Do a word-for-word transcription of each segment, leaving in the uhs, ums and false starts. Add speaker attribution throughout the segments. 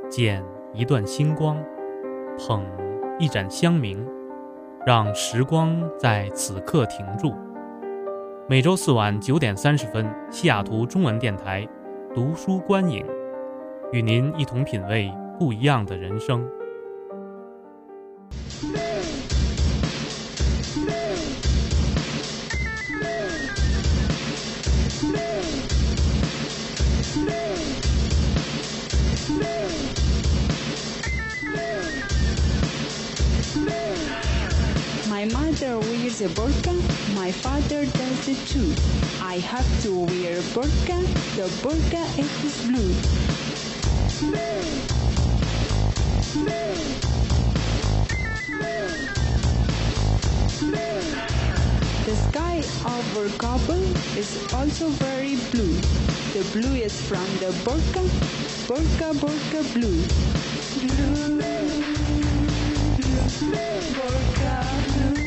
Speaker 1: 捡一段星光，捧一盏香茗，让时光在此刻停住。每周四晚九点三十分，西雅图中文电台读书观影，与您一同品味不一样的人生。
Speaker 2: My mother wears a burqa, my father does it too. I have to wear a burqa, the burqa is blue. The sky over Kabul is also very blue. The blue is from the burqa, burqa, burqa blue. Blue, blue, burqa blue.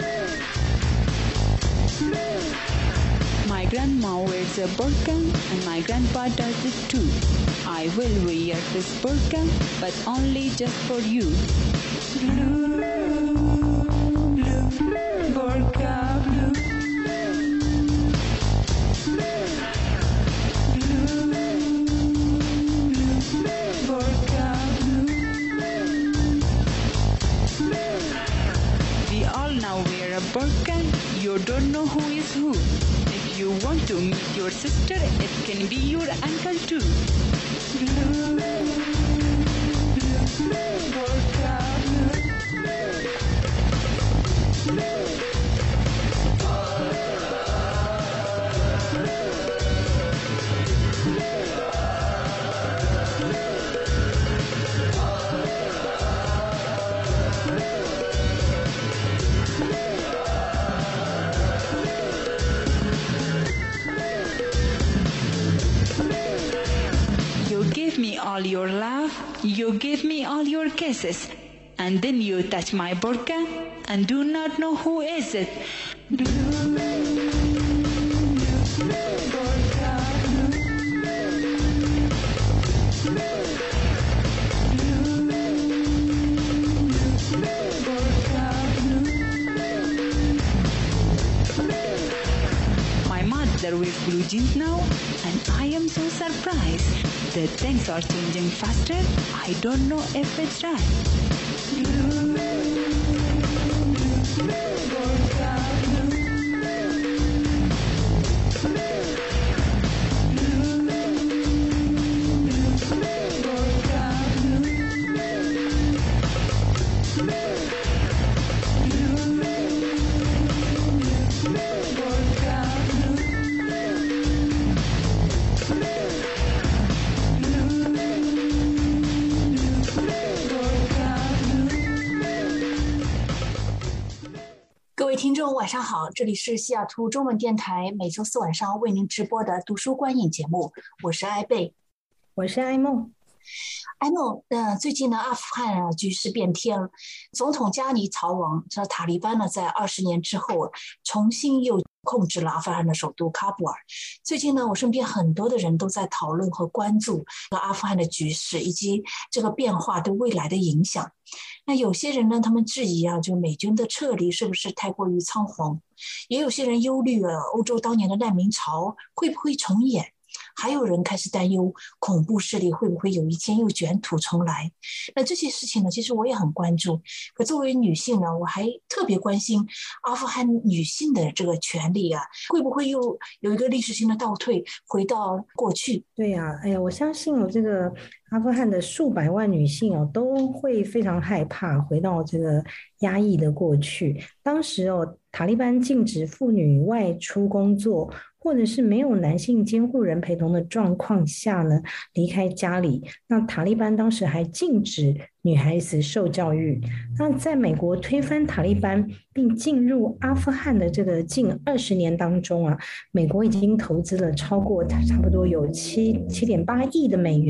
Speaker 2: My grandma wears a burqa and my grandpa does it too. I will wear this burqa, but only just for you. Blue, blue, burqa blue. Blue, blue, burqa blue. We all now wear a burqa. You don't know who is who. If you want to meet your sister, it can be your uncle too. Blue, blue, burqa blue. You give me all your love, you give me all your kisses, and then you touch my burqa and do not know who is it. Blue, blue, burqa blue. Blue, blue, burqa blue. My mother wears blue jeans now, and I am so surprised. The things are changing faster. I don't know if it's right. Blue, blue, burqa blue. Blue, blue, burqa blue. Blue, blue, burqa blue. Blue,
Speaker 3: 各位听众晚上好，这里是西雅图中文电台每周四晚上为您直播的读书观影节目，我是艾贝。
Speaker 4: 我是艾梦。
Speaker 3: 艾梦，呃，最近呢，阿富汗啊局势变天了，总统加尼逃亡，这塔利班呢在二十年之后重新又控制了阿富汗的首都喀布尔。最近呢，我身边很多的人都在讨论和关注阿富汗的局势以及这个变化对未来的影响。那有些人呢，他们质疑啊，就美军的撤离是不是太过于仓皇？也有些人忧虑啊，欧洲当年的难民潮会不会重演？还有人开始担忧恐怖势力会不会有一天又卷土重来。那这些事情呢，其实我也很关注。可作为女性呢，我还特别关心阿富汗女性的这个权利啊，会不会又有一个历史性的倒退，回到过去？
Speaker 4: 对呀、啊，哎呀，我相信哦，这个阿富汗的数百万女性哦，都会非常害怕回到这个压抑的过去。当时哦，塔利班禁止妇女外出工作，或者是没有男性监护人陪同的状况下呢，离开家里。那塔利班当时还禁止女孩子受教育。那在美国推翻塔利班并进入阿富汗的这个近二十年当中啊，美国已经投资了超过差不多有七七点八亿的美元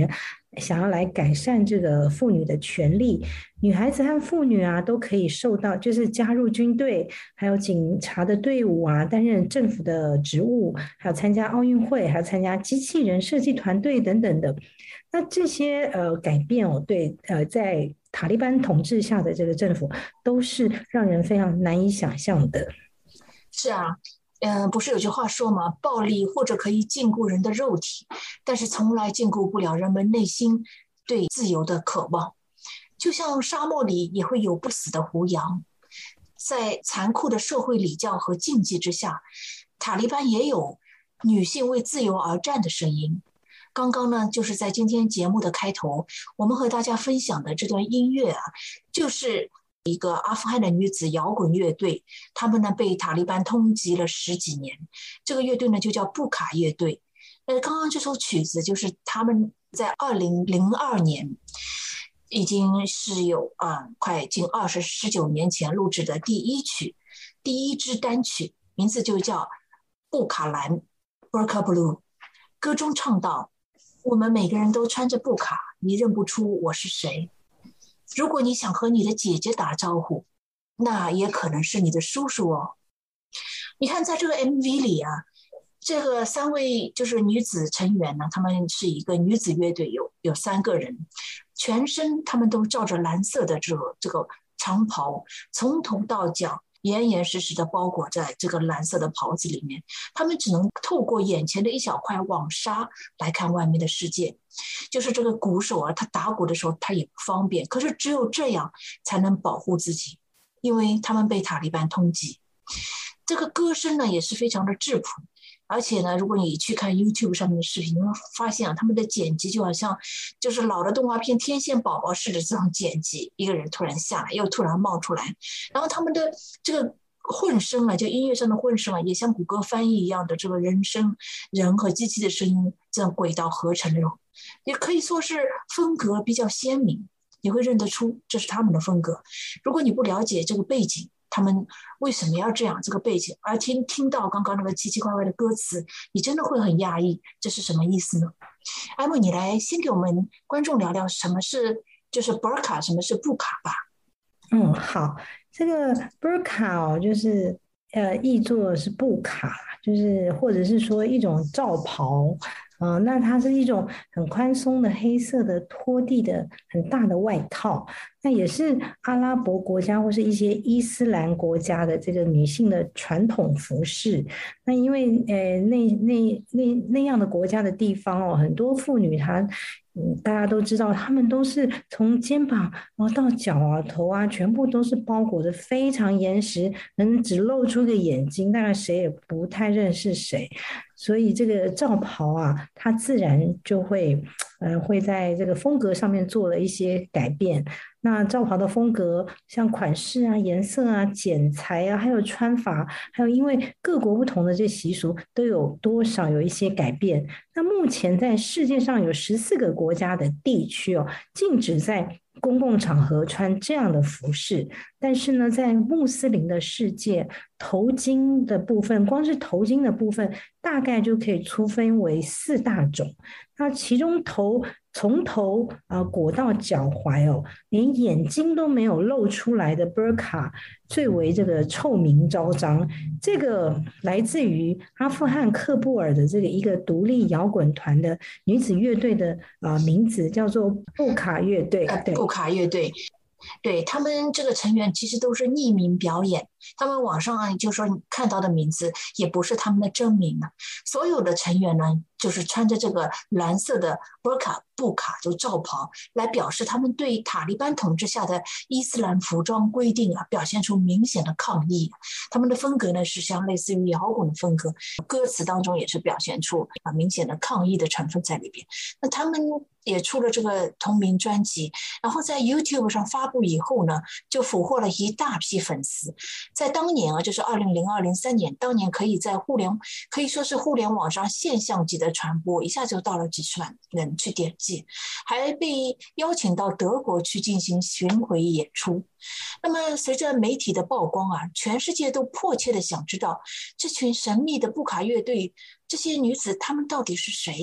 Speaker 4: 想要来改善这个妇女的权利，女孩子和妇女啊都可以受到，就是加入军队，还有警察的队伍啊，担任政府的职务，还有参加奥运会，还有参加机器人设计团队等等的。那这些呃改变哦，对呃，在塔利班统治下的这个政府，都是让人非常难以想象的。
Speaker 3: 是啊。嗯、呃，不是有句话说吗？暴力或者可以禁锢人的肉体，但是从来禁锢不了人们内心对自由的渴望。就像沙漠里也会有不死的胡杨，在残酷的社会礼教和禁忌之下，塔利班也有女性为自由而战的声音。刚刚呢，就是在今天节目的开头，我们和大家分享的这段音乐啊，就是一个阿富汗的女子摇滚乐队，他们呢被塔利班通缉了十几年。这个乐队呢就叫布卡乐队。呃，刚刚这首曲子就是他们在二零零二年，已经是有啊、呃、快近二十十九年前录制的第一曲，第一支单曲，名字就叫布卡蓝 （Burqa Blue）。歌中唱道：“我们每个人都穿着布卡，你认不出我是谁。如果你想和你的姐姐打招呼，那也可能是你的叔叔哦。”你看，在这个 M V 里啊，这个三位就是女子成员呢，她们是一个女子乐队，有有三个人，全身她们都罩着蓝色的这个这个长袍，从头到脚严严实实的包裹在这个蓝色的袍子里面，他们只能透过眼前的一小块网纱来看外面的世界。就是这个鼓手啊，他打鼓的时候他也不方便，可是只有这样才能保护自己，因为他们被塔利班通缉。这个歌声呢也是非常的质朴，而且呢，如果你去看 YouTube 上面的视频，你会发现啊，他们的剪辑就好像就是老的动画片天线宝宝式的这种剪辑，一个人突然下来又突然冒出来，然后他们的这个混声啊，就音乐上的混声啊，也像谷歌翻译一样的这个人声人和机器的声音这样轨道合成的，也可以说是风格比较鲜明，你会认得出这是他们的风格。如果你不了解这个背景，他们为什么要这样这个背景，而听听到刚刚那个奇奇怪怪的歌词，你真的会很压抑，这是什么意思呢？艾莫，你来先给我们观众聊聊什么是就是 burqa， 什么是布卡吧。
Speaker 4: 嗯，好，这个 burqa 哦，就是呃译作是布卡，就是或者是说一种罩袍。呃，那它是一种很宽松的黑色的拖地的很大的外套，那也是阿拉伯国家或是一些伊斯兰国家的这个女性的传统服饰。那因为呃那那那那样的国家的地方哦，很多妇女她嗯大家都知道，她们都是从肩膀然后到脚啊头啊，全部都是包裹的非常严实，能只露出个眼睛，大概谁也不太认识谁。所以这个罩袍啊，它自然就会，呃，会在这个风格上面做了一些改变。那罩袍的风格，像款式啊、颜色啊、剪裁啊，还有穿法，还有因为各国不同的这习俗，都有多少有一些改变。那目前在世界上有十四个国家的地区哦，禁止在公共场合穿这样的服饰。但是呢，在穆斯林的世界，头巾的部分，光是头巾的部分，大概就可以粗分为四大种。那其中头从头啊、呃、裹到脚踝哦，连眼睛都没有露出来的 burqa 最为这个臭名昭彰。这个来自于阿富汗喀布尔的这个一个独立摇滚团的女子乐队的啊、呃、名字叫做布卡乐队。
Speaker 3: 对，布卡乐队。对，他们这个成员其实都是匿名表演，他们网上就说你看到的名字也不是他们的真名啊。所有的成员呢，就是穿着这个蓝色的 burqa 布卡就罩袍，来表示他们对塔利班统治下的伊斯兰服装规定啊，表现出明显的抗议。他们的风格呢是像类似于摇滚的风格，歌词当中也是表现出啊明显的抗议的成分在里边。那他们也出了这个同名专辑，然后在 YouTube 上发布以后呢，就俘获了一大批粉丝。在当年啊，就是二零零二零三年，当年可以在互联可以说是互联网上现象级的传播，一下就到了几十万人去点击，还被邀请到德国去进行巡回演出。那么随着媒体的曝光啊，全世界都迫切的想知道这群神秘的布卡乐队，这些女子她们到底是谁呢？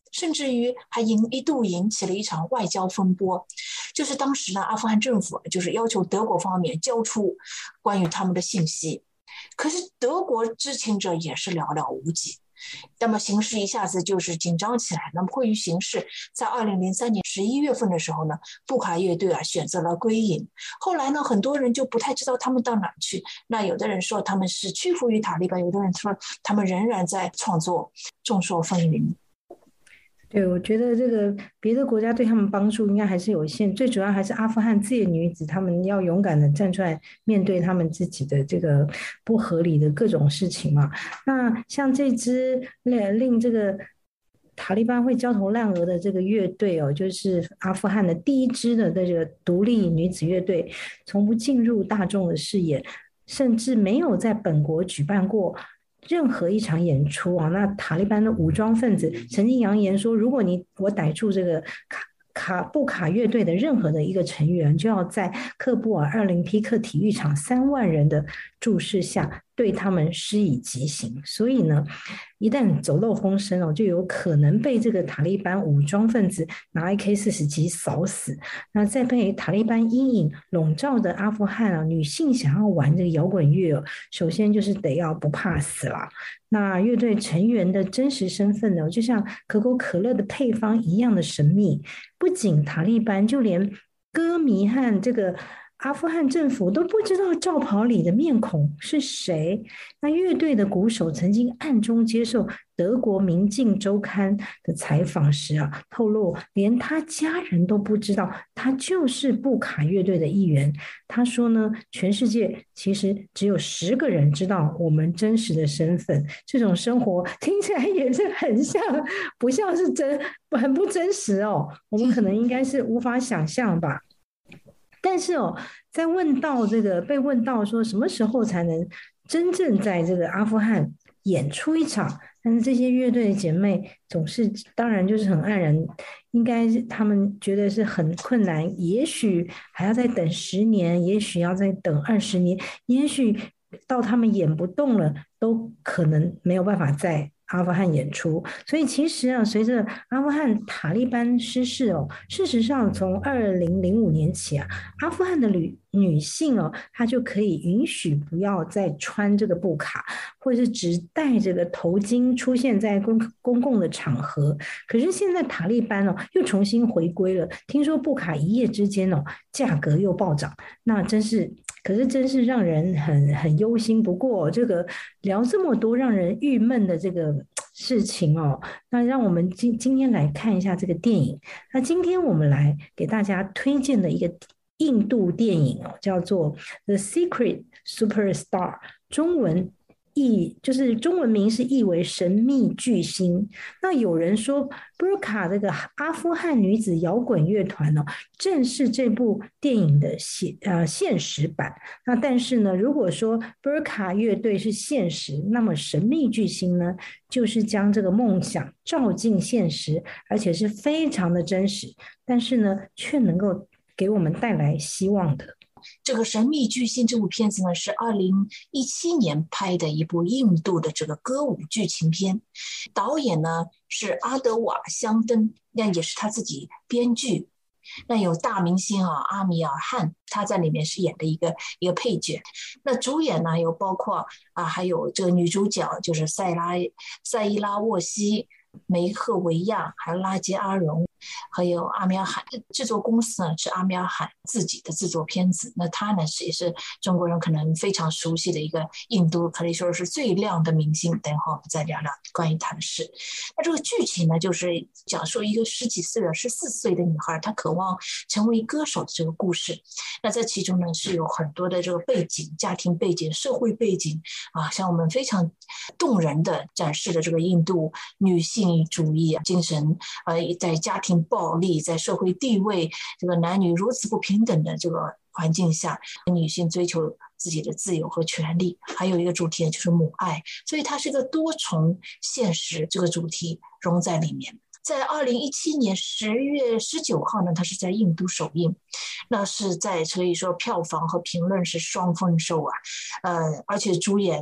Speaker 3: 甚至于还引一度引起了一场外交风波，就是当时呢，阿富汗政府就是要求德国方面交出关于他们的信息，可是德国知情者也是寥寥无几。那么形势一下子就是紧张起来。那么迫于形势，在二零零三年十一月份的时候呢，布卡乐队啊选择了归隐。后来呢，很多人就不太知道他们到哪去。那有的人说他们是屈服于塔利班，有的人说他们仍然在创作，众说纷纭。
Speaker 4: 对，我觉得这个别的国家对他们帮助应该还是有限，最主要还是阿富汗自己的女子，她们要勇敢的站出来面对他们自己的这个不合理的各种事情嘛。那像这支令这个塔利班会焦头烂额的这个乐队哦，就是阿富汗的第一支的这个独立女子乐队，从不进入大众的视野，甚至没有在本国举办过任何一场演出啊。那塔利班的武装分子曾经扬言说，如果你我逮住这个卡卡布卡乐队的任何的一个成员，就要在喀布尔奥林匹克体育场三万人的注视下对他们施以极刑。所以呢，一旦走漏风声哦，就有可能被这个塔利班武装分子拿 A K 四十几扫死。那在被塔利班阴影笼罩的阿富汗啊，女性想要玩这个摇滚乐哦，首先就是得要不怕死啦。那乐队成员的真实身份呢，就像可口可乐的配方一样的神秘。不仅塔利班，就连歌迷和这个阿富汗政府都不知道罩袍里的面孔是谁。那乐队的鼓手曾经暗中接受德国《明镜周刊》的采访时啊，透露连他家人都不知道他就是布卡乐队的一员。他说呢，全世界其实只有十个人知道我们真实的身份。这种生活听起来也是很像，不像是真，很不真实哦。我们可能应该是无法想象吧。但是哦，在问到这个被问到说什么时候才能真正在这个阿富汗演出一场，但是这些乐队的姐妹总是当然就是很黯然，应该是他们觉得是很困难，也许还要再等十年，也许要再等二十年，也许到他们演不动了，都可能没有办法再阿富汗演出。所以其实啊，随着阿富汗塔利班失势哦，事实上从二零零五年起啊，阿富汗的女女性哦，她就可以允许不要再穿这个布卡，或者是只戴这个头巾出现在公公共的场合。可是现在塔利班哦又重新回归了，听说布卡一夜之间哦价格又暴涨，那真是。可是真是让人很很忧心。不过这个聊这么多让人郁闷的这个事情哦，那让我们今今天来看一下这个电影。那今天我们来给大家推荐的一个印度电影哦，叫做《The Secret Superstar》，中文译就是中文名是译为神秘巨星。那有人说 Burqa 这个阿富汗女子摇滚乐团呢、哦，正是这部电影的现呃现实版。那但是呢，如果说 Burqa 乐队是现实，那么神秘巨星呢，就是将这个梦想照进现实，而且是非常的真实，但是呢，却能够给我们带来希望的。
Speaker 3: 这个神秘巨星这部片子呢，是二零一七年拍的一部印度的这个歌舞剧情片，导演呢是阿德瓦香登，那也是他自己编剧。那有大明星啊，阿米尔汗，他在里面是演的一个一个配角。那主演呢有包括啊，还有这个女主角就是塞拉塞伊拉沃西、梅赫维亚，还有拉杰阿荣，还有阿米尔汗。制作公司呢是阿米尔汗自己的制作片子。那他呢是也是中国人可能非常熟悉的一个印度可以说是最亮的明星。等会我们再聊聊关于他的事。那这个剧情呢，就是讲述一个十几岁的十四岁的女孩，她渴望成为歌手的这个故事。那在其中呢是有很多的这个背景、家庭背景、社会背景啊，像我们非常动人的展示的这个印度女性主义啊精神，呃，在家庭暴力、在社会地位、这个男女如此不平等的这个环境下，女性追求自己的自由和权利。还有一个主题就是母爱，所以它是一个多重现实这个主题融在里面。在二零一七年十月十九号呢，它是在印度首映，那是在可以说票房和评论是双丰收啊，呃，而且主演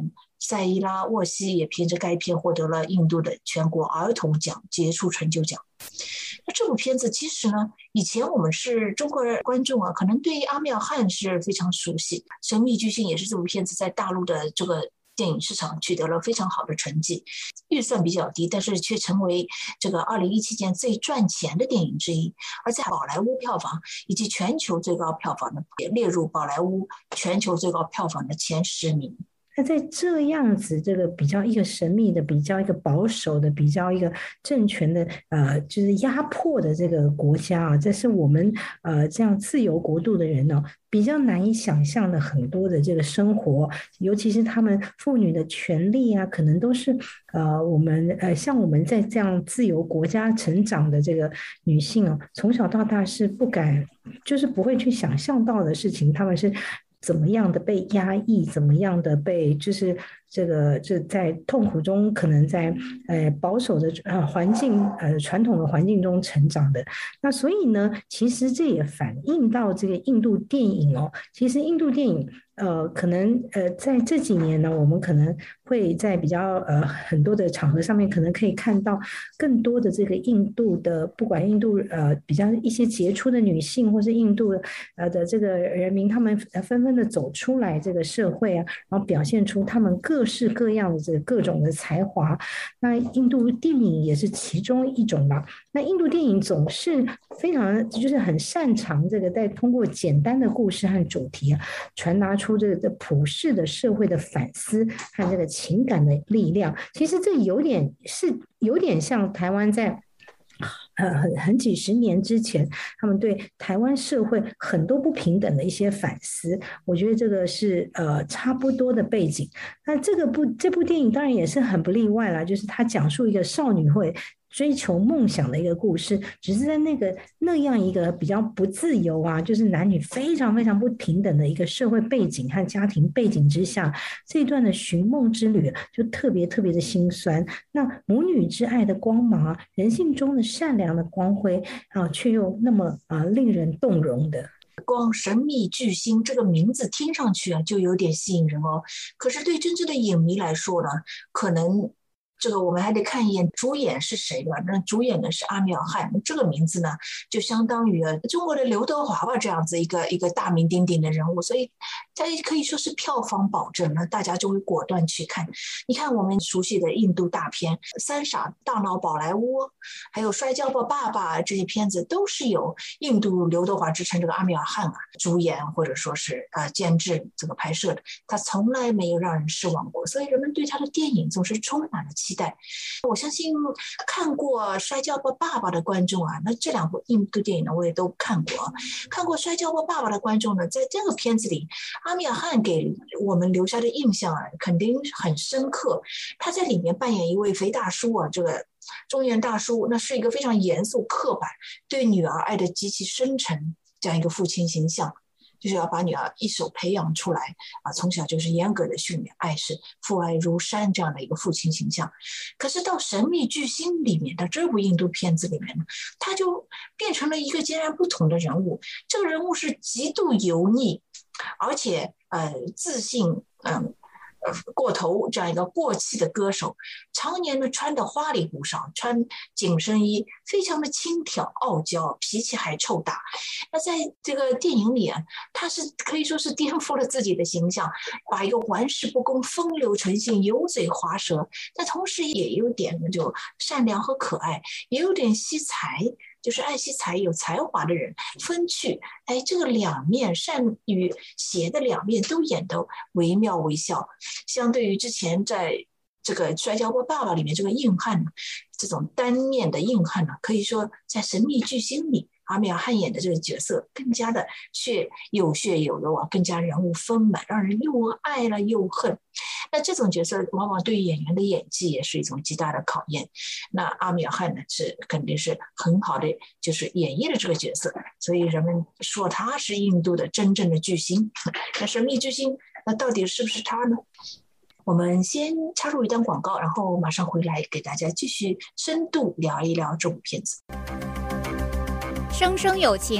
Speaker 3: 塞伊拉·沃西也凭着该片获得了印度的全国儿童奖杰出成就奖。那这部片子其实呢，以前我们是中国观众啊，可能对阿米尔汗是非常熟悉，神秘巨星也是这部片子在大陆的这个电影市场取得了非常好的成绩，预算比较低，但是却成为这个二零一七年最赚钱的电影之一，而在宝莱坞票房以及全球最高票房的也列入宝莱坞全球最高票房的前十名。
Speaker 4: 那在这样子，这个比较一个神秘的、比较一个保守的、比较一个政权的，呃，就是压迫的这个国家啊，这是我们呃这样自由国度的人呢、哦，比较难以想象的很多的这个生活，尤其是他们妇女的权利啊，可能都是呃我们呃像我们在这样自由国家成长的这个女性哦，从小到大是不敢，就是不会去想象到的事情，他们是怎么样的被压抑，怎么样的被就是这个这在痛苦中，可能在呃保守的呃环境呃传统的环境中成长的。那所以呢，其实这也反映到这个印度电影哦，其实印度电影呃可能呃在这几年呢，我们可能会在比较呃很多的场合上面，可能可以看到更多的这个印度的，不管印度呃比较一些杰出的女性，或是印度呃的这个人民，他们纷纷的走出来这个社会啊，然后表现出他们各式各样的这个各种的才华。那印度电影也是其中一种吧。那印度电影总是非常就是很擅长这个在通过简单的故事和主题啊，传达出这个普世的社会的反思和这个情感的力量。其实这有点是有点像台湾在呃，很很几十年之前，他们对台湾社会很多不平等的一些反思，我觉得这个是呃差不多的背景。那这个部这部电影当然也是很不例外啦，就是它讲述一个少女会追求梦想的一个故事，只是在那个那样一个比较不自由啊，就是男女非常非常不平等的一个社会背景和家庭背景之下，这一段的寻梦之旅就特别特别的心酸。那母女之爱的光芒啊，人性中的善良的光辉啊，却又那么啊令人动容的。
Speaker 3: 光神秘巨星这个名字听上去啊就有点吸引人哦，可是对真正的影迷来说呢，可能这个我们还得看一眼主演是谁吧。那主演呢是阿米尔汗，这个名字呢就相当于中国的刘德华吧，这样子一个一个大名鼎鼎的人物，所以它可以说是票房保证了，大家就会果断去看。你看我们熟悉的印度大片《三傻大闹宝莱坞》，还有《摔跤吧爸爸》，这些片子都是有印度刘德华之称这个阿米尔汗啊主演或者说是呃监制这个拍摄的，他从来没有让人失望过，所以人们对他的电影总是充满了期待。我相信看过《摔跤吧爸爸》的观众啊，那这两部印度电影呢我也都看过。看过《摔跤吧爸爸》的观众呢，在这个片子里，阿米尔汗给我们留下的印象啊，肯定很深刻。他在里面扮演一位肥大叔啊，这个中年大叔，那是一个非常严肃刻板，对女儿爱得极其深沉这样一个父亲形象。就是要把女儿一手培养出来啊，从小就是严格的训练，爱是父爱如山这样的一个父亲形象。可是到神秘巨星里面的这部印度片子里面呢，他就变成了一个截然不同的人物。这个人物是极度油腻，而且呃自信嗯。过头这样一个过气的歌手，常年呢穿得花里胡哨，穿紧身衣，非常的轻佻傲娇，脾气还臭大。那在这个电影里啊，他是可以说是颠覆了自己的形象，把一个玩世不恭、风流成性、油嘴滑舌，但同时也有点就善良和可爱，也有点惜才，就是爱惜才有才华的人分去，哎，这个两面善与邪的两面都演得惟妙惟肖。相对于之前在这个《摔跤吧爸爸》里面这个硬汉呢，这种单面的硬汉呢，可以说在神秘巨星里，阿米尔汗演的这个角色更加的血有血有肉啊，更加人物丰满，让人又爱了又恨。那这种角色往往对演员的演技也是一种极大的考验。那阿米尔汗呢，是肯定是很好的就是演绎了这个角色，所以人们说他是印度的真正的巨星。那神秘巨星，那到底是不是他呢？我们先插入一段广告，然后马上回来给大家继续深度聊一聊这部片子。
Speaker 5: 生生有情，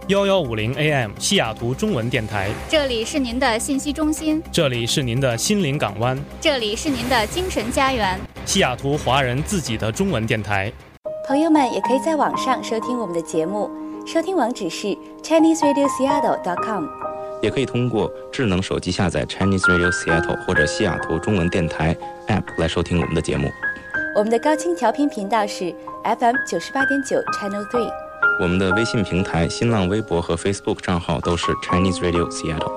Speaker 1: 一一五零 A M 西雅图中文电台，
Speaker 5: 这里是您的信息中心，
Speaker 1: 这里是您的心灵港湾，
Speaker 5: 这里是您的精神家园，
Speaker 1: 西雅图华人自己的中文电台。
Speaker 6: 朋友们也可以在网上收听我们的节目，收听网址是 Chinese Radio Seattle dot com，
Speaker 7: 也可以通过智能手机下载 Chinese Radio Seattle 或者西雅图中文电台 App 来收听我们的节目。
Speaker 6: 我们的高清调频频道是 F M 九十八点九 Channel three。
Speaker 7: 我们的微信平台、新浪微博和 Facebook 账号都是 Chinese Radio Seattle。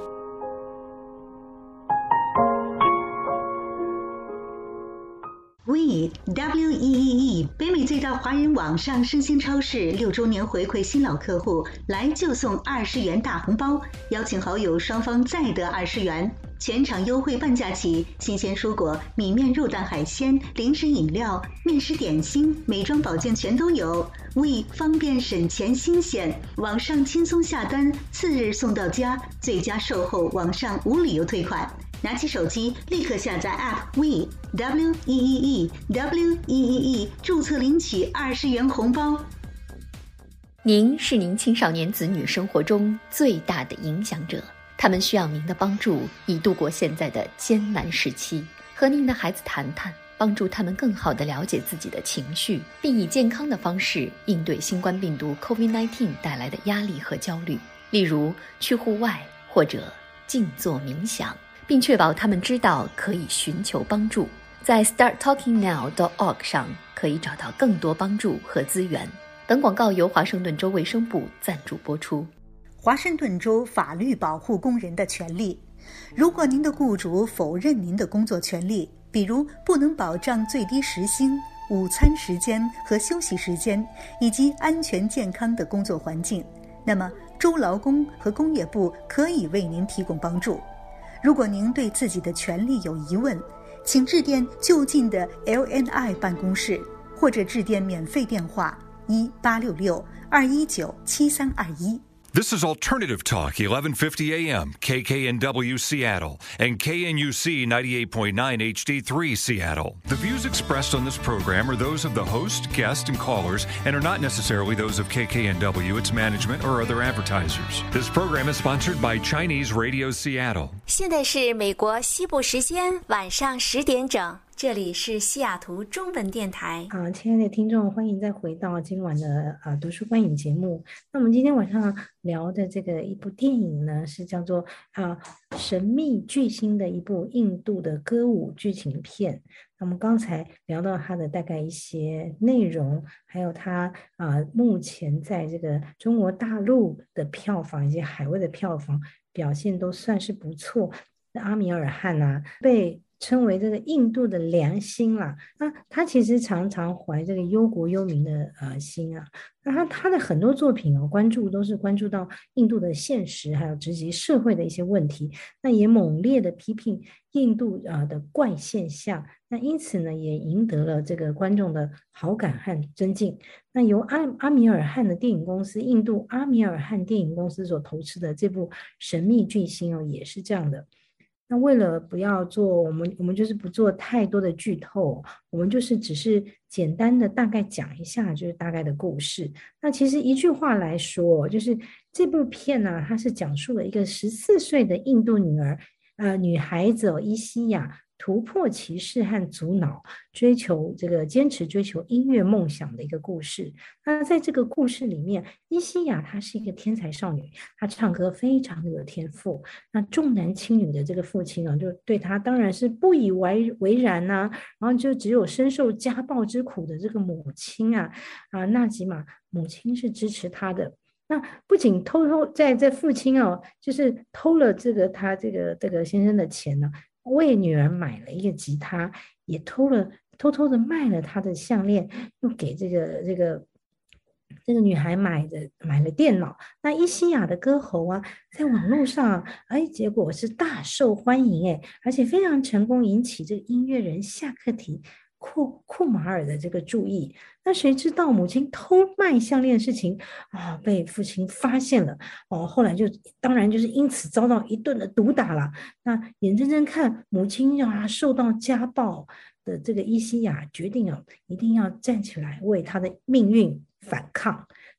Speaker 8: We W E E E 北美最大华人网上生鲜超市六周年回馈新老客户，来就送二十元大红包，邀请好友双方再得二十元。全场优惠半价起，新鲜蔬果、米面肉蛋海鲜、零食饮料、面食点心、美妆保健全都有。We 方便省钱新鲜，网上轻松下单，次日送到家，最佳售后，网上无理由退款。拿起手机立刻下载 App We W E E E W E E E 注册领取二十元红包。
Speaker 9: 您是您青少年子女生活中最大的影响者，他们需要您的帮助，以度过现在的艰难时期。和您的孩子谈谈，帮助他们更好地了解自己的情绪，并以健康的方式应对新冠病毒 COVID 十九 带来的压力和焦虑，例如去户外或者静坐冥想，并确保他们知道可以寻求帮助。在 start talking now dot org 上可以找到更多帮助和资源。本广告由华盛顿州卫生部赞助播出。
Speaker 10: 华盛顿州法律保护工人的权利。如果您的雇主否认您的工作权利，比如不能保障最低时薪、午餐时间和休息时间，以及安全健康的工作环境，那么州劳工和工业部可以为您提供帮助。如果您对自己的权利有疑问，请致电就近的 L N I 办公室，或者致电免费电话一八六六二一九七三二一。
Speaker 11: This is Alternative Talk, eleven fifty A M, K K N W Seattle, and K N U C ninety-eight point nine H D three Seattle. The views expressed on this program are those of the host, guest, and callers, and are not necessarily those of K K N W, its management, or other advertisers. This program is sponsored by Chinese Radio Seattle.
Speaker 12: 现在是美国西部时间晚上十点整。这里是西雅图中文电台。
Speaker 4: 好，亲爱的听众，欢迎再回到今晚的呃读书观影节目。那我们今天晚上聊的这个一部电影呢，是叫做啊、呃、神秘巨星的一部印度的歌舞剧情片。那么刚才聊到它的大概一些内容，还有它啊、呃、目前在这个中国大陆的票房以及海外的票房表现都算是不错。阿米尔汗啊，被称为这个印度的良心啦，那他其实常常怀这个忧国忧民的呃心啊。那他他的很多作品哦，关注都是关注到印度的现实，还有直击社会的一些问题。那也猛烈的批评印度啊、呃、的怪现象。那因此呢，也赢得了这个观众的好感和尊敬。那由阿阿米尔汗的电影公司，印度阿米尔汗电影公司所投资的这部《神秘巨星》哦，也是这样的。那为了不要做我们我们就是不做太多的剧透，我们就是只是简单的大概讲一下就是大概的故事。那其实一句话来说，就是这部片呢、啊，它是讲述了一个十四岁的印度女儿呃女孩子哦伊西亚突破歧视和阻挠，追求这个坚持追求音乐梦想的一个故事。那在这个故事里面，伊西亚她是一个天才少女，她唱歌非常的有天赋。那重男轻女的这个父亲啊，就对她当然是不以为为然呐、啊。然后就只有深受家暴之苦的这个母亲啊啊纳吉玛母亲是支持她的。那不仅偷偷在这父亲哦，就是偷了这个他这个这个先生的钱呢、啊。为女儿买了一个吉他，也偷了偷偷的卖了她的项链，又给这个这个这个女孩买的买了电脑。那伊西亚的歌喉啊，在网络上，哎，结果是大受欢迎，哎，而且非常成功，引起这个音乐人夏克提库库马尔的这个注意。那谁知道母亲偷卖项链的事情啊，被父亲发现了哦，后来就当然就是因此遭到一顿的毒打了。那眼睁睁看母亲让他受到家暴的这个伊西亚决定啊，一定要站起来为他的命运反抗。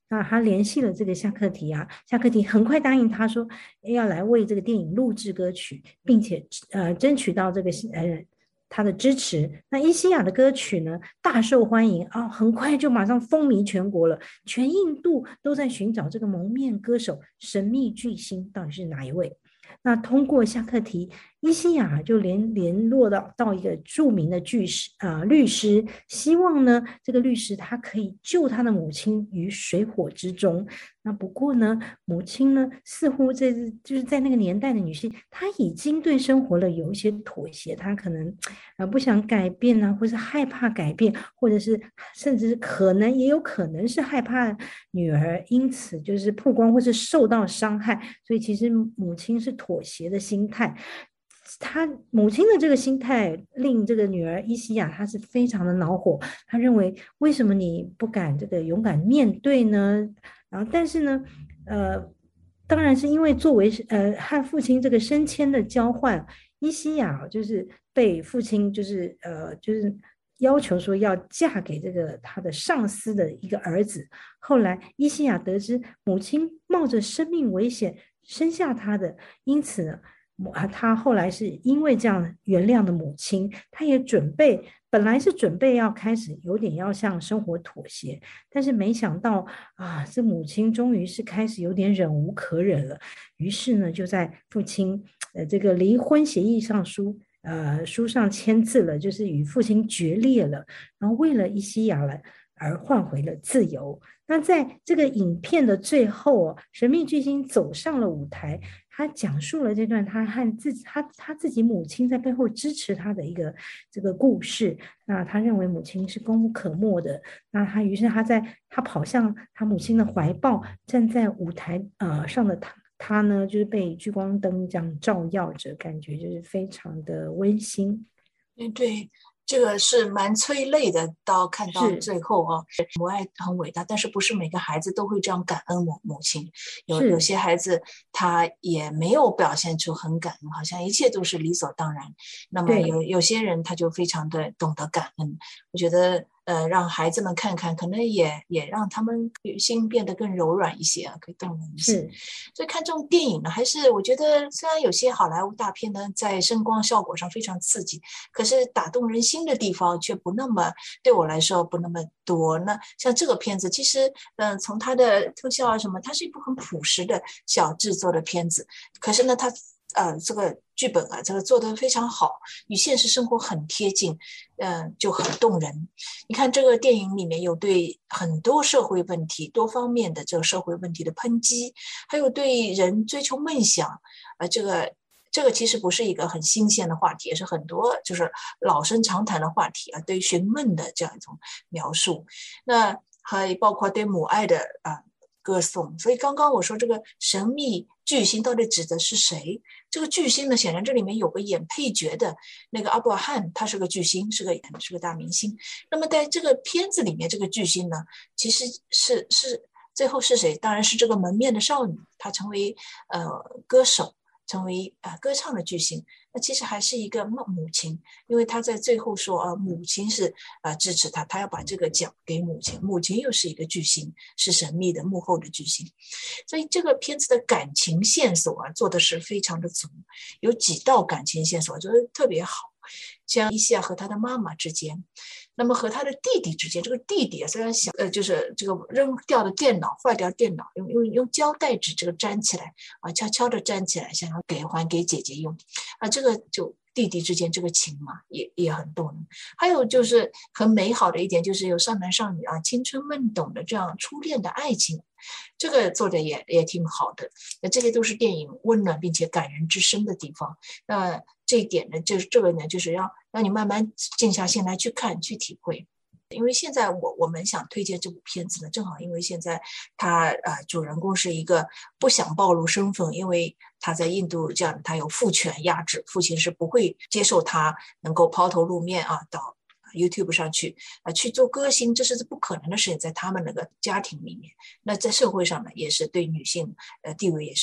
Speaker 4: 那他联系了这个夏克提啊，夏克提很快答应他说要来为这个电影录制歌曲，并且呃争取到这个呃他的支持。那伊西亚的歌曲呢大受欢迎啊、哦，很快就马上风靡全国了，全印度都在寻找这个蒙面歌手神秘巨星到底是哪一位。那通过夏克提，伊西亚就联联络到到一个著名的巨师啊、呃、律师，希望呢这个律师他可以救他的母亲于水火之中。那不过呢，母亲呢似乎这就是在那个年代的女性，她已经对生活了有一些妥协，她可能呃不想改变啊，或是害怕改变，或者是甚至是可能也有可能是害怕女儿因此就是曝光或是受到伤害，所以其实母亲是妥协的心态。他母亲的这个心态令这个女儿伊西亚她是非常的恼火，她认为为什么你不敢这个勇敢面对呢？然后但是呢呃当然是因为作为呃和父亲这个升迁的交换，伊西亚就是被父亲就是呃就是要求说要嫁给这个他的上司的一个儿子。后来伊西亚得知母亲冒着生命危险生下他的，因此呢他后来是因为这样原谅的母亲，他也准备本来是准备要开始有点要向生活妥协，但是没想到啊，这母亲终于是开始有点忍无可忍了，于是呢就在父亲呃这个离婚协议上书呃书上签字了，就是与父亲决裂了，然后为了伊西亚来而换回了自由。那在这个影片的最后、哦、神秘巨星走上了舞台，他讲述了这段他和自己他他自己母亲在背后支持他的一个这个故事。那他认为母亲是功不可没的，那他于是他在他跑向他母亲的怀抱，站在舞台呃上的他他呢就是被聚光灯这样照耀着，感觉就是非常的温馨。
Speaker 3: 对对，这个是蛮催泪的，到看到最后啊，母爱很伟大，但是不是每个孩子都会这样感恩母母亲，有有些孩子他也没有表现出很感恩，好像一切都是理所当然。那么有有些人他就非常的懂得感恩，我觉得呃，让孩子们看看，可能也也让他们心变得更柔软一些啊，可以动容一些。所以看这种电影呢，还是我觉得虽然有些好莱坞大片呢，在声光效果上非常刺激，可是打动人心的地方却不那么，对我来说不那么多。那像这个片子，其实嗯、呃，从它的特效啊什么，它是一部很朴实的小制作的片子，可是呢，它呃，这个剧本啊，这个做得非常好，与现实生活很贴近，嗯、呃，就很动人。你看这个电影里面有对很多社会问题、多方面的这个社会问题的抨击，还有对人追求梦想，呃，这个这个其实不是一个很新鲜的话题，也是很多就是老生常谈的话题啊，对寻梦的这样一种描述，那还包括对母爱的啊。呃歌颂。所以刚刚我说这个神秘巨星到底指的是谁？这个巨星呢，显然这里面有个演配角的那个阿布汉，他是个巨星，是个是个大明星。那么在这个片子里面，这个巨星呢，其实是是最后是谁？当然是这个蒙面的少女，她成为呃歌手，成为呃歌唱的巨星。那其实还是一个母亲，因为他在最后说啊，母亲是呃支持他，他要把这个奖给母亲，母亲又是一个巨星，是神秘的幕后的巨星，所以这个片子的感情线索啊做的是非常的足，有几道感情线索，我觉得特别好，像伊西亚和他的妈妈之间，那么和他的弟弟之间，这个弟弟虽然想呃就是这个扔掉的电脑坏掉电脑，用用用胶带纸这个粘起来啊，悄悄的粘起来，想要给还给姐姐用啊，这个就弟弟之间这个情嘛，也也很动人。还有就是很美好的一点，就是有少男少女啊，青春懵懂的这样初恋的爱情，这个做的也也挺好的。那这些都是电影温暖并且感人至深的地方。那这一点呢，就是这个呢，就是让让你慢慢静下心来去看去体会。因为现在我我们想推荐这部片子呢，正好因为现在他呃主人公是一个不想暴露身份，因为他在印度这样，他有父权压制，父亲是不会接受他能够抛头露面啊到 YouTube 上去啊、呃、去做歌星，这是不可能的事情，在他们那个家庭里面。那在社会上呢，也是对女性呃地位也是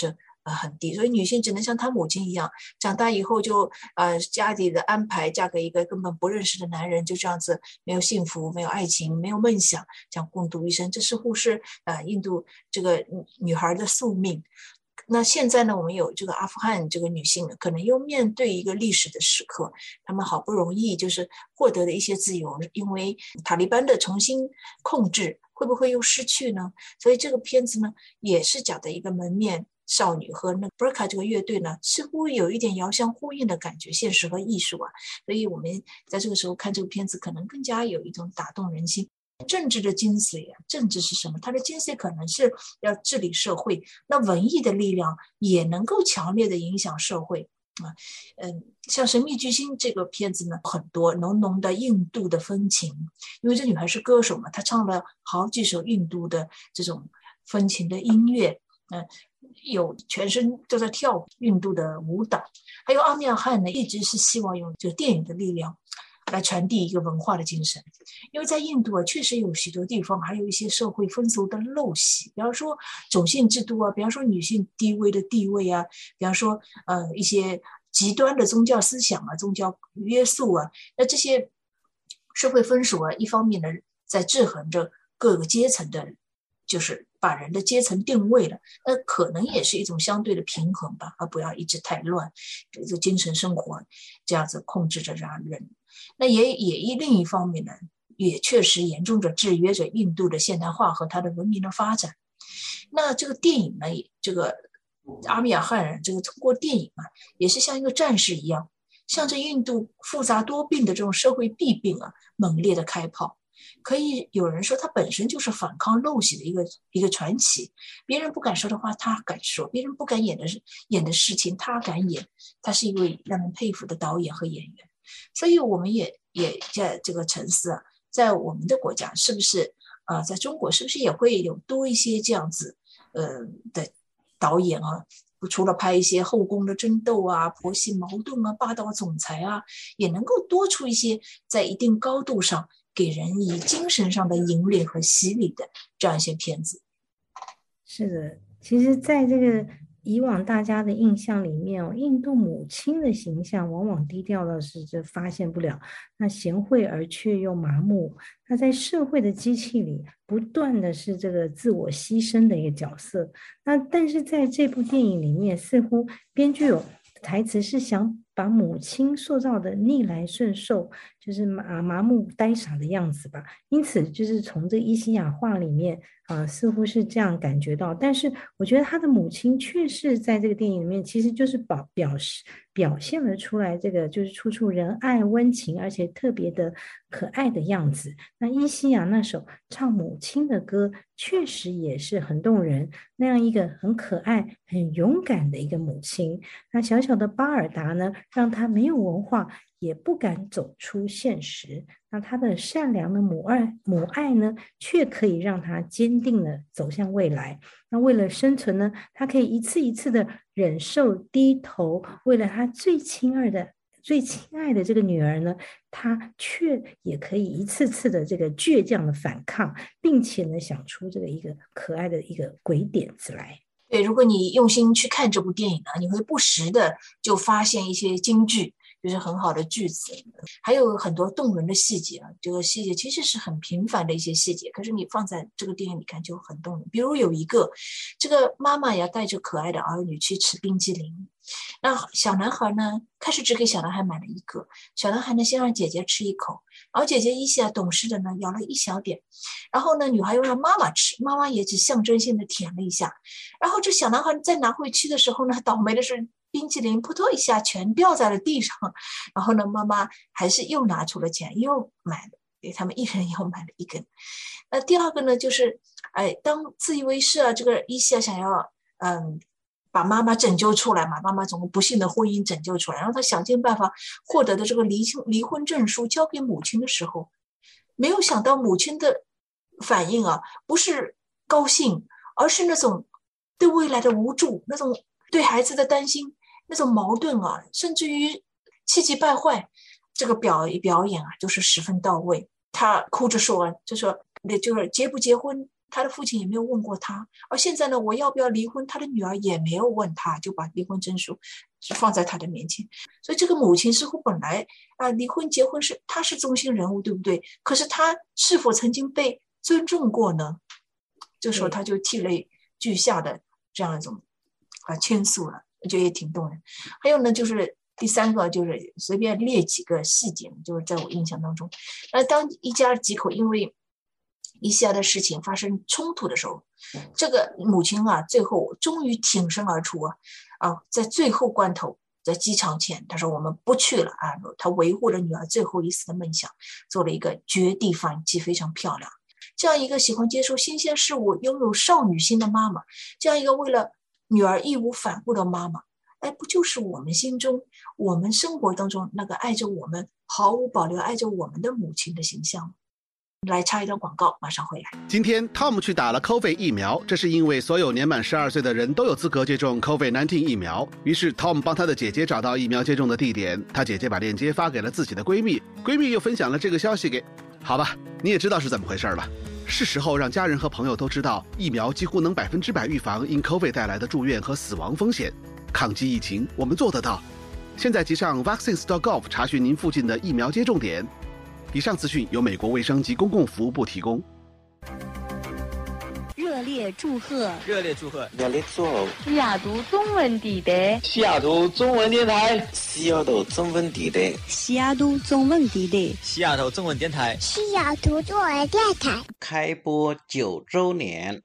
Speaker 3: 呃很低，所以女性只能像她母亲一样，长大以后就呃家里的安排嫁给一个根本不认识的男人，就这样子没有幸福、没有爱情、没有梦想，这样共度一生，这似乎是呃印度这个女孩的宿命。那现在呢，我们有这个阿富汗这个女性呢，可能又面对一个历史的时刻，她们好不容易就是获得了一些自由，因为塔利班的重新控制，会不会又失去呢？所以这个片子呢，也是讲的一个门面少女和那 Burqa 这个乐队呢，似乎有一点遥相呼应的感觉，现实和艺术啊，所以我们在这个时候看这个片子，可能更加有一种打动人心。政治的精髓啊，政治是什么？它的精髓可能是要治理社会，那文艺的力量也能够强烈的影响社会啊。嗯，像《神秘巨星》这个片子呢，很多浓浓的印度的风情，因为这女孩是歌手嘛，她唱了好几首印度的这种风情的音乐，嗯，有全身都在跳印度的舞蹈。还有阿米尔汗呢，一直是希望用这个电影的力量来传递一个文化的精神，因为在印度啊，确实有许多地方还有一些社会风俗的陋习，比方说种姓制度啊，比方说女性低微的地位啊，比方说呃一些极端的宗教思想啊、宗教约束啊，那这些社会风俗啊，一方面呢在制衡着各个阶层的，就是把人的阶层定位了，那可能也是一种相对的平衡吧，而不要一直太乱，这个精神生活这样子控制着让人。那也也另一方面呢，也确实严重地制约着印度的现代化和它的文明的发展。那这个电影呢，这个阿米尔汗人这个通过电影啊，也是像一个战士一样，向着印度复杂多病的这种社会弊病啊，猛烈的开炮。可以有人说，他本身就是反抗陋习的一个一个传奇。别人不敢说的话，他敢说；别人不敢演的演的事情，他敢演。他是一位让人佩服的导演和演员。所以我们也也在这个沉思啊，在我们的国家是不是啊、呃，在中国是不是也会有多一些这样子呃的导演啊？除了拍一些后宫的争斗啊、婆媳矛盾啊、霸道总裁啊，也能够多出一些在一定高度上给人以精神上的引领和洗礼的这样一些片子。
Speaker 4: 是的，其实在这个以往大家的印象里面哦，印度母亲的形象往往低调到是这发现不了，那贤惠而却又麻木，那在社会的机器里不断的是这个自我牺牲的一个角色。那但是在这部电影里面，似乎编剧有台词是想把母亲塑造的逆来顺受，就是麻麻木呆傻的样子吧。因此就是从这伊西亚话里面啊、呃，似乎是这样感觉到。但是我觉得他的母亲确实在这个电影里面，其实就是表表示表现了出来这个就是处处仁爱温情，而且特别的可爱的样子。那伊西亚那首唱母亲的歌，确实也是很动人。那样一个很可爱、很勇敢的一个母亲，那小小的巴尔达呢，让他没有文化，也不敢走出现实。那他的善良的母爱母爱呢，却可以让他坚定的走向未来。那为了生存呢，他可以一次一次的忍受低头，为了他最亲爱的最亲爱的这个女儿呢，他却也可以一次次的这个倔强的反抗，并且呢想出这个一个可爱的一个鬼点子来。
Speaker 3: 对，如果你用心去看这部电影呢，你会不时的就发现一些金句，就是很好的句子，还有很多动人的细节啊。这个细节其实是很平凡的一些细节，可是你放在这个电影里看就很动人。比如有一个，这个妈妈要带着可爱的儿女去吃冰激凌，那小男孩呢，开始只给小男孩买了一个，小男孩呢先让姐姐吃一口，然后姐姐伊西亚懂事的呢咬了一小点，然后呢女孩又让妈妈吃，妈妈也只象征性的舔了一下，然后这小男孩再拿回去的时候呢，倒霉的是冰淇淋扑通一下全掉在了地上，然后呢妈妈还是又拿出了钱又买了，给他们一人又买了一根。那第二个呢，就是哎，当自以为是啊，这个伊西亚想要嗯把妈妈拯救出来嘛，妈妈从不幸的婚姻拯救出来，然后他想尽办法获得的这个离离婚证书交给母亲的时候，没有想到母亲的反应啊，不是高兴，而是那种对未来的无助，那种对孩子的担心，那种矛盾啊，甚至于气急败坏。这个表表演啊，就是十分到位。他哭着说，就说就是结不结婚他的父亲也没有问过他。而现在呢，我要不要离婚，他的女儿也没有问他，就把离婚证书放在他的面前。所以这个母亲似乎本来啊、呃，离婚结婚是他是中心人物，对不对？可是他是否曾经被尊重过呢？这时候他就涕泪俱下的这样一种啊倾诉了，我觉得也挺动人。还有呢，就是第三个，就是随便列几个细节，就是在我印象当中，那当一家几口因为以下的事情发生冲突的时候，这个母亲啊，最后终于挺身而出啊，啊，在最后关头，在机场前，她说我们不去了啊，她维护了女儿最后一丝的梦想，做了一个绝地反击，非常漂亮。这样一个喜欢接受新鲜事物、拥有少女心的妈妈，这样一个为了女儿义无反顾的妈妈，哎，不就是我们心中、我们生活当中那个爱着我们、毫无保留爱着我们的母亲的形象吗？来插一段广告，马上回来。
Speaker 13: 今天 Tom 去打了 COVID 疫苗，这是因为所有年满十二岁的人都有资格接种 COVID 十九 疫苗。于是 Tom 帮他的姐姐找到疫苗接种的地点，他姐姐把链接发给了自己的闺蜜，闺蜜又分享了这个消息给……好吧，你也知道是怎么回事了。是时候让家人和朋友都知道，疫苗几乎能百分之百预防因 COVID 带来的住院和死亡风险。抗击疫情，我们做得到。现在即上 vaccines dot gov 查询您附近的疫苗接种点。以上资讯由美国卫生及公共服务部提供。
Speaker 14: 热烈祝贺！
Speaker 15: 热烈祝贺！
Speaker 16: 热烈祝贺！
Speaker 14: 西雅图中文地带，
Speaker 15: 西雅图中文电台，
Speaker 16: 西雅图中文地带，
Speaker 14: 西雅图中文地带，
Speaker 15: 西雅图中文电台，
Speaker 17: 西雅图中文电台
Speaker 16: 开播九周年。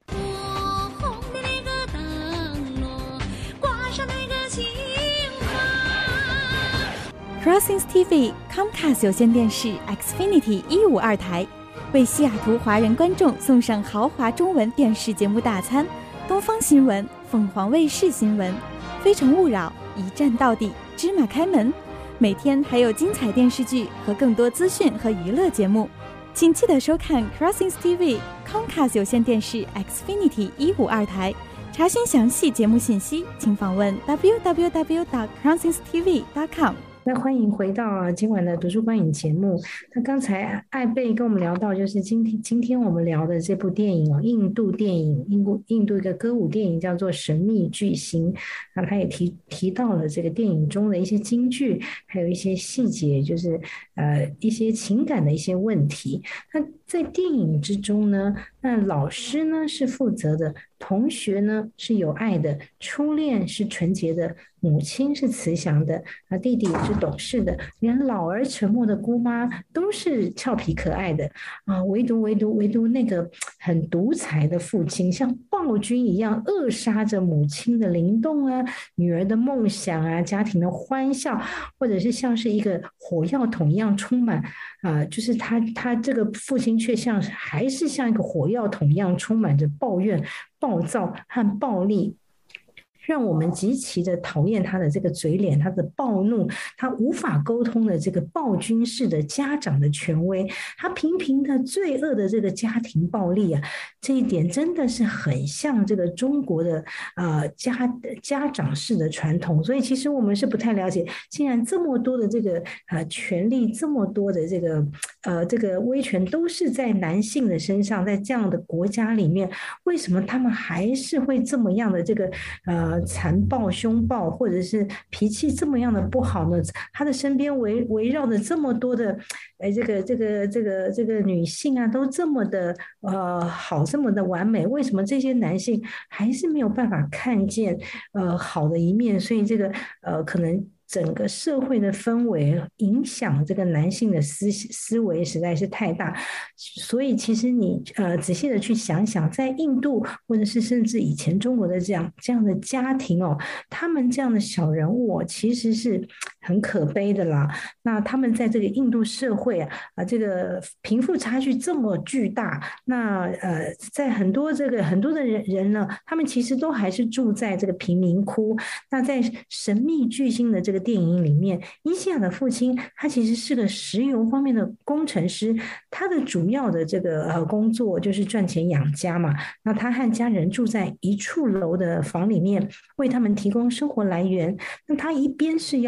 Speaker 18: Crossings T V Comcast 有线电视 Xfinity 一五二台为西雅图华人观众送上豪华中文电视节目大餐，东方新闻、凤凰卫视新闻、非诚勿扰、一站到底、芝麻开门，每天还有精彩电视剧和更多资讯和娱乐节目，请记得收看 Crossings T V Comcast 有线电视 Xfinity 一五二台。查询详细节目信息，请访问 w w w dot crossings t v dot com。
Speaker 4: 那欢迎回到今晚的读书观影节目。那刚才艾贝跟我们聊到，就是今天今天我们聊的这部电影哦，印度电影，印度印度一个歌舞电影叫做《神秘巨星》。那他也提提到了这个电影中的一些金句，还有一些细节，就是呃一些情感的一些问题。那在电影之中呢，那老师呢是负责的，同学呢是有爱的，初恋是纯洁的，母亲是慈祥的，啊，弟弟是懂事的，连老而沉默的姑妈都是俏皮可爱的啊，唯独唯独唯独那个很独裁的父亲，像暴君一样扼杀着母亲的灵动啊，女儿的梦想啊，家庭的欢笑，或者是像是一个火药桶一样充满啊，就是他他这个父亲却像还是像一个火药桶一样充满着抱怨、暴躁和暴力，让我们极其的讨厌他的这个嘴脸，他的暴怒，他无法沟通的这个暴君式的家长的权威，他频频的罪恶的这个家庭暴力啊，这一点真的是很像这个中国的呃家家长式的传统。所以其实我们是不太了解，竟然这么多的这个呃权力，这么多的这个呃这个威权都是在男性的身上，在这样的国家里面，为什么他们还是会这么样的这个呃残暴凶暴，或者是脾气这么样的不好呢？他的身边围围绕着这么多的呃这个这个这个这个女性啊，都这么的呃好，这么的完美，为什么这些男性还是没有办法看见呃好的一面？所以这个呃可能整个社会的氛围影响这个男性的思思维实在是太大，所以其实你呃仔细的去想想，在印度或者是甚至以前中国的这样这样的家庭哦，他们这样的小人物哦，其实是很可悲的啦。那他们在这个印度社会啊，啊这个贫富差距这么巨大，那呃在很多这个很多的人人呢，他们其实都还是住在这个贫民窟。那在神秘巨星的这个电影里面，伊西亚的父亲他其实是个石油方面的工程师，他的主要的这个呃工作就是赚钱养家嘛。那他和家人住在一处楼的房里面，为他们提供生活来源。那他一边是要赡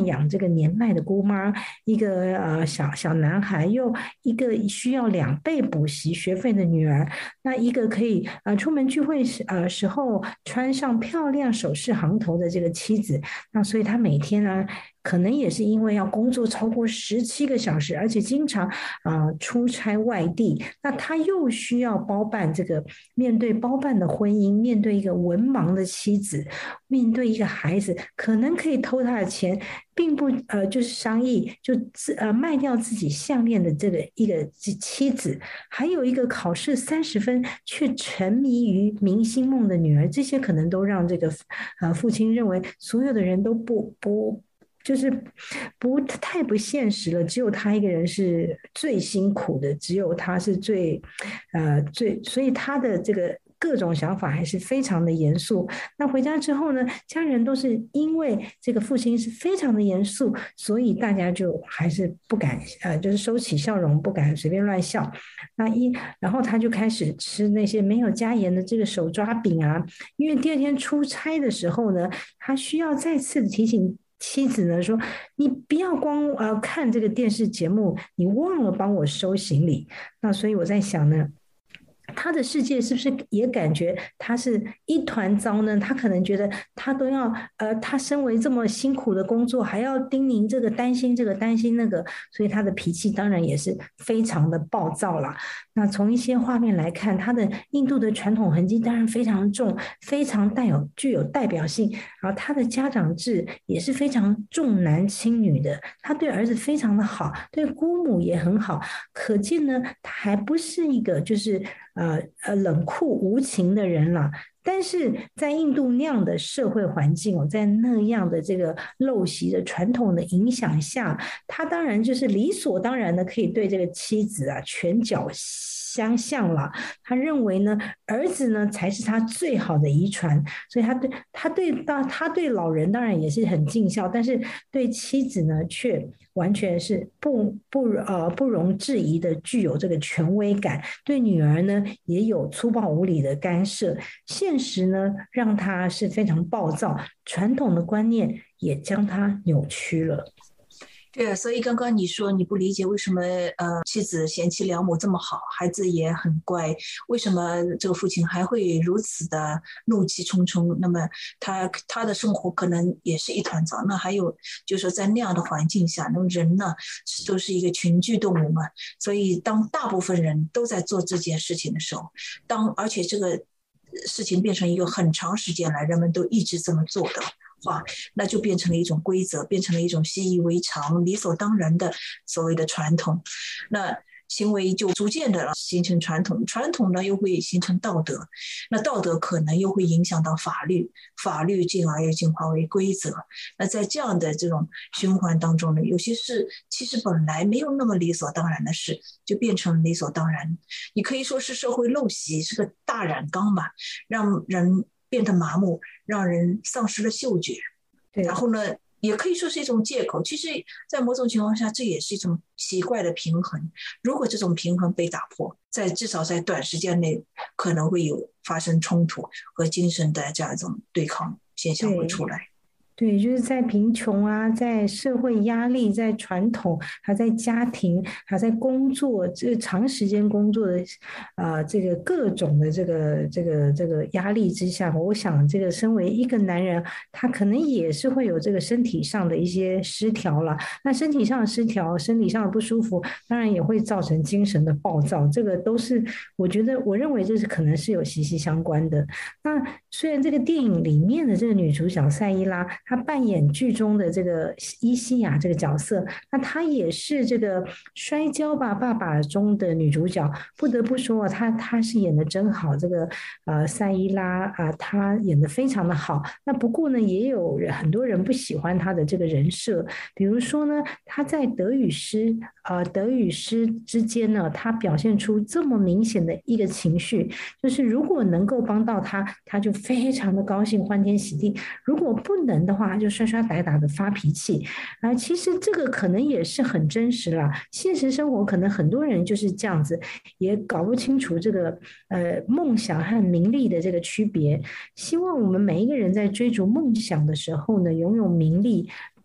Speaker 4: 养这个年迈的姑妈，一个呃小小男孩，又一个需要两倍补习学费的女儿，那一个可以呃出门聚会时呃时候穿上漂亮首饰行头的这个妻子，那所以他每天呢，可能也是因为要工作超过十七个小时，而且经常啊、呃、出差外地，那他又需要包办这个面对包办的婚姻，面对一个文盲的妻子，面对一个孩子，可能可以偷他的钱，并不呃就是商议就自呃卖掉自己项链的这个一个妻子，还有一个考试三十分却沉迷于明星梦的女儿，这些可能都让这个呃父亲认为所有的人都不不。就是不太不现实了，只有他一个人是最辛苦的，只有他是最，呃最，所以他的这个各种想法还是非常的严肃。那回家之后呢，家人都是因为这个父亲是非常的严肃，所以大家就还是不敢，呃，就是收起笑容，不敢随便乱笑。那一，然后他就开始吃那些没有加盐的这个手抓饼啊，因为第二天出差的时候呢，他需要再次的提醒妻子呢说，你不要光呃看这个电视节目，你忘了帮我收行李。那所以我在想呢，他的世界是不是也感觉他是一团糟呢？他可能觉得他都要呃，他身为这么辛苦的工作，还要叮咛这个担心这个担心那个，所以他的脾气当然也是非常的暴躁啦。那从一些画面来看，他的印度的传统痕迹当然非常重，非常带有具有代表性。然后他的家长制也是非常重男轻女的，他对儿子非常的好，对姑母也很好，可见呢，他还不是一个就是呃呃冷酷无情的人啦。但是在印度那样的社会环境哦，在那样的这个陋习的传统的影响下，他当然就是理所当然的可以对这个妻子啊拳脚相向了。他认为呢，儿子呢才是他最好的遗传，所以他对他对当他对老人当然也是很尽孝，但是对妻子呢却完全是不不呃不容置疑的具有这个权威感，对女儿呢也有粗暴无理的干涉。现实呢让他是非常暴躁，传统的观念也将他扭曲了。
Speaker 3: 对，所以刚刚你说你不理解为什么呃妻子贤妻良母这么好，孩子也很乖，为什么这个父亲还会如此的怒气冲冲？那么他他的生活可能也是一团糟。那还有就是说在那样的环境下，那么人呢都是一个群居动物嘛，所以当大部分人都在做这件事情的时候，当而且这个事情变成一个很长时间来人们都一直这么做的话，那就变成了一种规则，变成了一种习以为常理所当然的所谓的传统。那行为就逐渐的形成传统，传统呢又会形成道德，那道德可能又会影响到法律，法律进而又进化为规则。那在这样的这种循环当中呢，有些事其实本来没有那么理所当然的事，就变成理所当然。你可以说是社会陋习，是个大染缸吧，让人变得麻木，让人丧失了嗅觉。然后呢也可以说是一种借口，其实在某种情况下这也是一种奇怪的平衡。如果这种平衡被打破，在至少在短时间内可能会有发生冲突和精神的这样一种对抗现象会出来。
Speaker 4: 对，就是在贫穷啊，在社会压力，在传统，还在家庭，还在工作，这个长时间工作的，呃，这个各种的这个这个这个压力之下，我想这个身为一个男人，他可能也是会有这个身体上的一些失调了。那身体上的失调，身体上的不舒服，当然也会造成精神的暴躁，这个都是我觉得，我认为这是可能是有息息相关的。那虽然这个电影里面的这个女主角赛伊拉，她扮演剧中的这个伊西亚这个角色，那她也是这个《摔跤吧，爸爸》中的女主角。不得不说，她她是演的真好，这个呃赛伊拉啊，她演的非常的好。那不过呢，也有很多人不喜欢她的这个人设，比如说呢，她在德语诗呃德语诗之间呢，她表现出这么明显的一个情绪，就是如果能够帮到她，她就非常的高兴，欢天喜地；如果不能的话，就刷刷打打的发脾气啊。其实这个可能也是很真实啦，现实生活可能很多人就是这样子，也搞不清楚这个呃梦想和名利的这个区别。希望我们每一个人在追逐梦想的时候呢，拥有名利，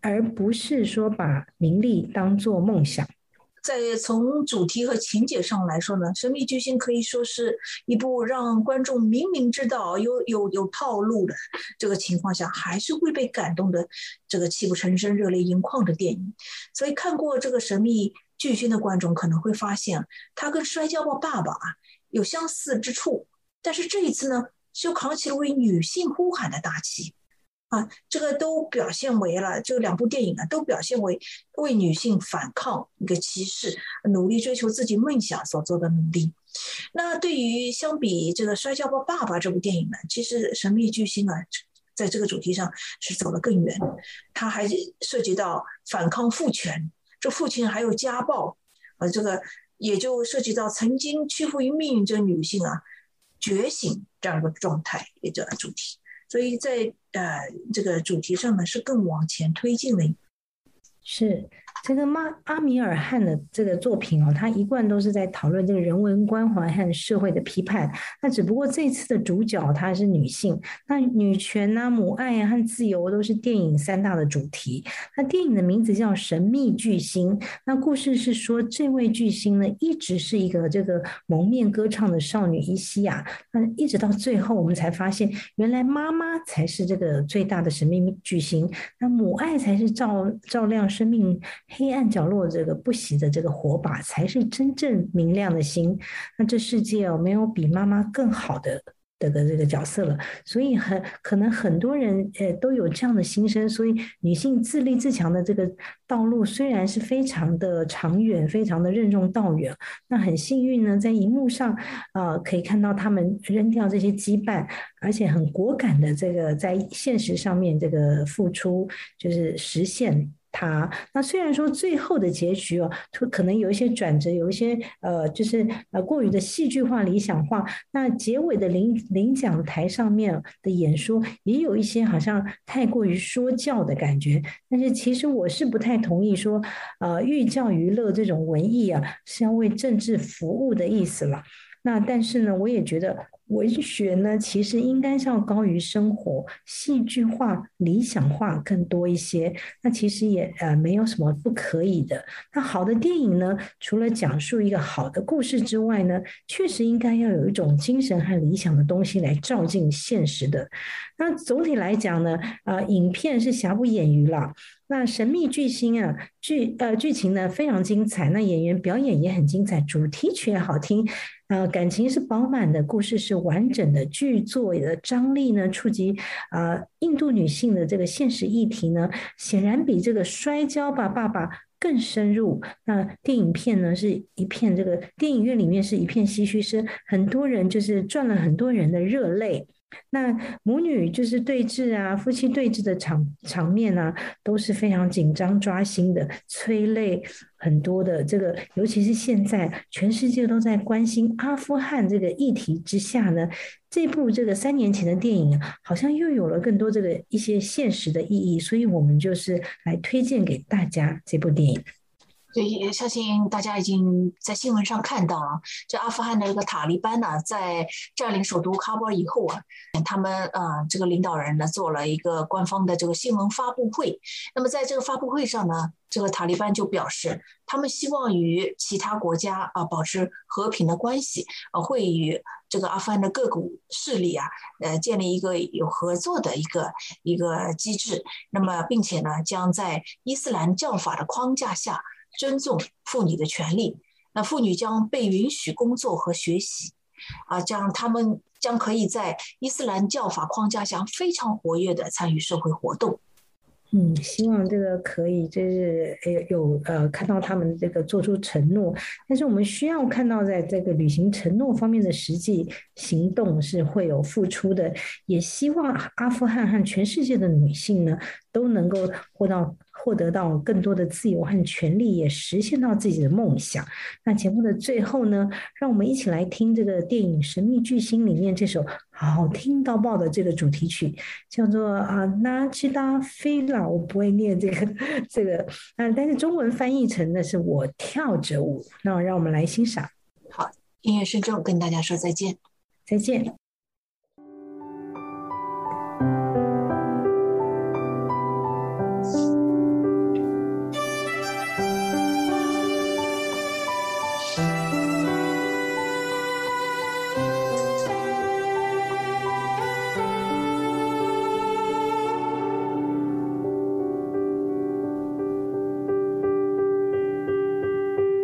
Speaker 4: 而不是说把名利当作梦想。
Speaker 3: 在从主题和情节上来说呢，《神秘巨星》可以说是一部让观众明明知道有有有套路的这个情况下，还是会被感动的这个泣不成声、热泪盈眶的电影。所以看过这个《神秘巨星》的观众可能会发现，它跟《摔跤吧，爸爸》有相似之处，但是这一次呢，就扛起了为女性呼喊的大旗。啊，这个都表现为了这两部电影啊，都表现为为女性反抗一个歧视，努力追求自己梦想所做的努力。那对于相比这个《摔跤吧，爸爸》这部电影呢，其实《神秘巨星》啊，在这个主题上是走得更远，它还涉及到反抗父权，这父亲还有家暴，呃，这个也就涉及到曾经屈服于命运这女性啊觉醒这样一个状态一个主题。所以在呃这个主题上呢，是更往前推进了。
Speaker 4: 是这个妈阿米尔汗的这个作品哦，他一贯都是在讨论这个人文关怀和社会的批判。那只不过这次的主角她是女性，那女权啊、母爱啊和自由都是电影三大的主题。那电影的名字叫《神秘巨星》，那故事是说这位巨星呢，一直是一个这个蒙面歌唱的少女伊西亚，那一直到最后我们才发现，原来妈妈才是这个最大的神秘巨星，那母爱才是照照亮生命黑暗角落这个不熄的这个火把，才是真正明亮的星。那这世界哦，没有比妈妈更好的这个这个角色了。所以很可能很多人呃都有这样的心声。所以女性自立自强的这个道路虽然是非常的长远，非常的任重道远，那很幸运呢，在荧幕上呃可以看到他们扔掉这些羁绊，而且很果敢的这个在现实上面这个付出，就是实现他。那虽然说最后的结局哦，可能有一些转折，有一些呃，就是呃过于的戏剧化、理想化。那结尾的领领奖台上面的演说，也有一些好像太过于说教的感觉。但是其实我是不太同意说，呃，寓教于乐这种文艺啊，是要为政治服务的意思了。那但是呢，我也觉得文学呢，其实应该是要高于生活，戏剧化、理想化更多一些。那其实也呃没有什么不可以的。那好的电影呢，除了讲述一个好的故事之外呢，确实应该要有一种精神和理想的东西来照进现实的。那总体来讲呢，呃，影片是瑕不掩瑜啦。那神秘巨星啊，剧呃剧情呢非常精彩，那演员表演也很精彩，主题曲也好听，呃，感情是饱满的，故事是完整的，剧作的张力呢触及啊、呃、印度女性的这个现实议题呢，显然比这个摔跤吧爸爸更深入。那电影片呢是一片这个电影院里面是一片唏嘘声，很多人就是赚了很多人的热泪。那母女就是对峙啊，夫妻对峙的场场面啊，都是非常紧张抓心的，催泪很多的。这个尤其是现在全世界都在关心阿富汗这个议题之下呢，这部这个三年前的电影好像又有了更多这个一些现实的意义，所以我们就是来推荐给大家这部电影。
Speaker 3: 对，相信大家已经在新闻上看到了，这阿富汗的这个塔利班呢、啊，在占领首都喀布尔以后啊，他们呃这个领导人呢做了一个官方的这个新闻发布会。那么在这个发布会上呢，这个塔利班就表示，他们希望与其他国家啊保持和平的关系，呃，会与这个阿富汗的各股势力啊，呃，建立一个有合作的一个一个机制。那么，并且呢，将在伊斯兰教法的框架下尊重妇女的权利。那妇女将被允许工作和学习，啊，这样他们将可以在伊斯兰教法框架下非常活跃的参与社会活动。
Speaker 4: 嗯，希望这个可以就是有呃看到他们这个做出承诺，但是我们需要看到在这个履行承诺方面的实际行动是会有付出的。也希望阿富汗和全世界的女性呢都能够获到获得到更多的自由和权利，也实现到自己的梦想。那节目的最后呢，让我们一起来听这个电影《神秘巨星》里面这首好听到爆的这个主题曲，叫做啊纳吉达菲拉，我不会念这个这个啊，但是中文翻译成的是我跳着舞。那让我们来欣赏。
Speaker 3: 好，音乐声中跟大家说再见，
Speaker 4: 再见。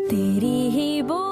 Speaker 18: 地里波。